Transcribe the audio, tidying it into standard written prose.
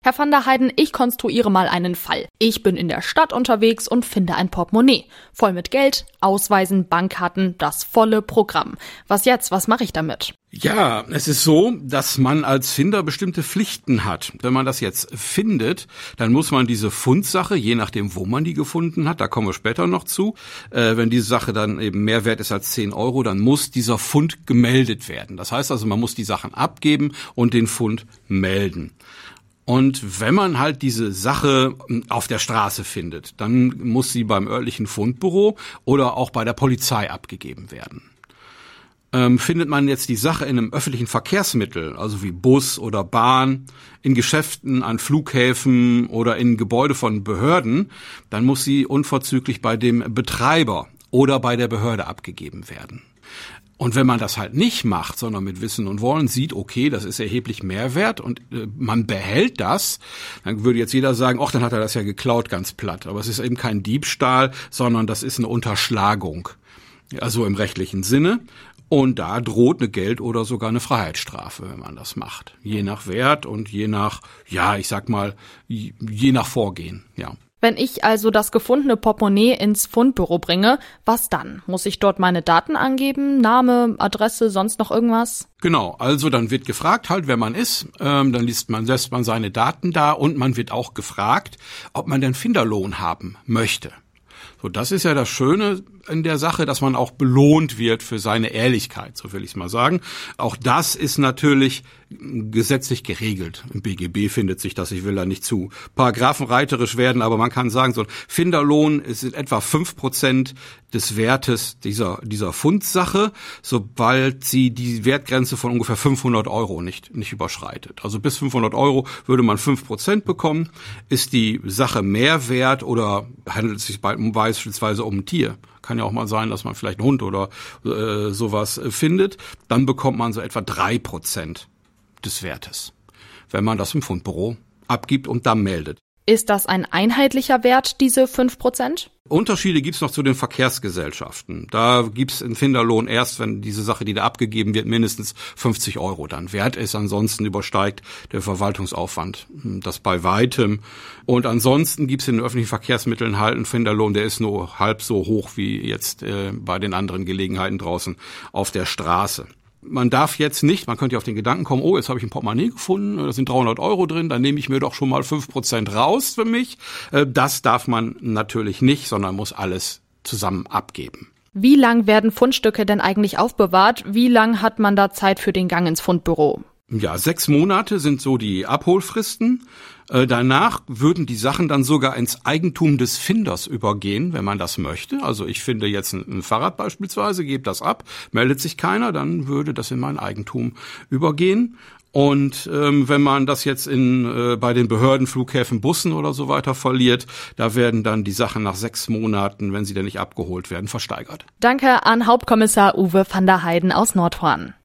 Herr van der Heijden, ich konstruiere mal einen Fall. Ich bin in der Stadt unterwegs und finde ein Portemonnaie. Voll mit Geld, Ausweisen, Bankkarten, das volle Programm. Was jetzt? Was mache ich damit? Ja, es ist so, dass man als Finder bestimmte Pflichten hat. Wenn man das jetzt findet, dann muss man diese Fundsache, je nachdem, wo man die gefunden hat, da kommen wir später noch zu, wenn diese Sache dann eben mehr wert ist als 10 Euro, dann muss dieser Fund gemeldet werden. Das heißt also, man muss die Sachen abgeben und den Fund melden. Und wenn man halt diese Sache auf der Straße findet, dann muss sie beim örtlichen Fundbüro oder auch bei der Polizei abgegeben werden. Findet man jetzt die Sache in einem öffentlichen Verkehrsmittel, also wie Bus oder Bahn, in Geschäften, an Flughäfen oder in Gebäude von Behörden, dann muss sie unverzüglich bei dem Betreiber oder bei der Behörde abgegeben werden. Und wenn man das halt nicht macht, sondern mit Wissen und Wollen sieht, okay, das ist erheblich Mehrwert und man behält das, dann würde jetzt jeder sagen, ach, dann hat er das ja geklaut, ganz platt. Aber es ist eben kein Diebstahl, sondern das ist eine Unterschlagung, also im rechtlichen Sinne. Und da droht eine Geld- oder sogar eine Freiheitsstrafe, wenn man das macht. Je nach Wert und je nach, ja, ich sag mal, je nach Vorgehen, ja. Wenn ich also das gefundene Portemonnaie ins Fundbüro bringe, was dann? Muss ich dort meine Daten angeben? Name, Adresse, sonst noch irgendwas? Genau, also dann wird gefragt halt, wer man ist, dann lässt man seine Daten da und man wird auch gefragt, ob man denn Finderlohn haben möchte. So, das ist ja das Schöne in der Sache, dass man auch belohnt wird für seine Ehrlichkeit, so will ich es mal sagen. Auch das ist natürlich gesetzlich geregelt. Im BGB findet sich das, ich will da nicht zu paragraphenreiterisch werden, aber man kann sagen, so ein Finderlohn ist in etwa 5% des Wertes dieser Fundsache, sobald sie die Wertgrenze von ungefähr 500 Euro nicht überschreitet. Also bis 500 Euro würde man 5% bekommen. Ist die Sache mehr wert oder handelt es sich beispielsweise um ein Tier? Kann ja auch mal sein, dass man vielleicht einen Hund oder sowas findet. Dann bekommt man so etwa 3% des Wertes, wenn man das im Fundbüro abgibt und dann meldet. Ist das ein einheitlicher Wert, diese 5%? Unterschiede gibt's noch zu den Verkehrsgesellschaften. Da gibt's einen Finderlohn erst, wenn diese Sache, die da abgegeben wird, mindestens 50 Euro dann wert ist. Ansonsten übersteigt der Verwaltungsaufwand das bei weitem. Und ansonsten gibt's in den öffentlichen Verkehrsmitteln halt einen Finderlohn, der ist nur halb so hoch wie jetzt bei den anderen Gelegenheiten draußen auf der Straße. Man darf jetzt nicht, man könnte ja auf den Gedanken kommen, oh, jetzt habe ich ein Portemonnaie gefunden, da sind 300 Euro drin, dann nehme ich mir doch schon mal 5% raus für mich. Das darf man natürlich nicht, sondern muss alles zusammen abgeben. Wie lang werden Fundstücke denn eigentlich aufbewahrt? Wie lang hat man da Zeit für den Gang ins Fundbüro? Ja, 6 Monate sind so die Abholfristen. Danach würden die Sachen dann sogar ins Eigentum des Finders übergehen, wenn man das möchte. Also ich finde jetzt ein Fahrrad beispielsweise, gebe das ab, meldet sich keiner, dann würde das in mein Eigentum übergehen. Und wenn man das jetzt bei den Behörden, Flughäfen, Bussen oder so weiter verliert, da werden dann die Sachen nach 6 Monaten, wenn sie dann nicht abgeholt werden, versteigert. Danke an Hauptkommissar Uwe van der Heijden aus Nordhorn.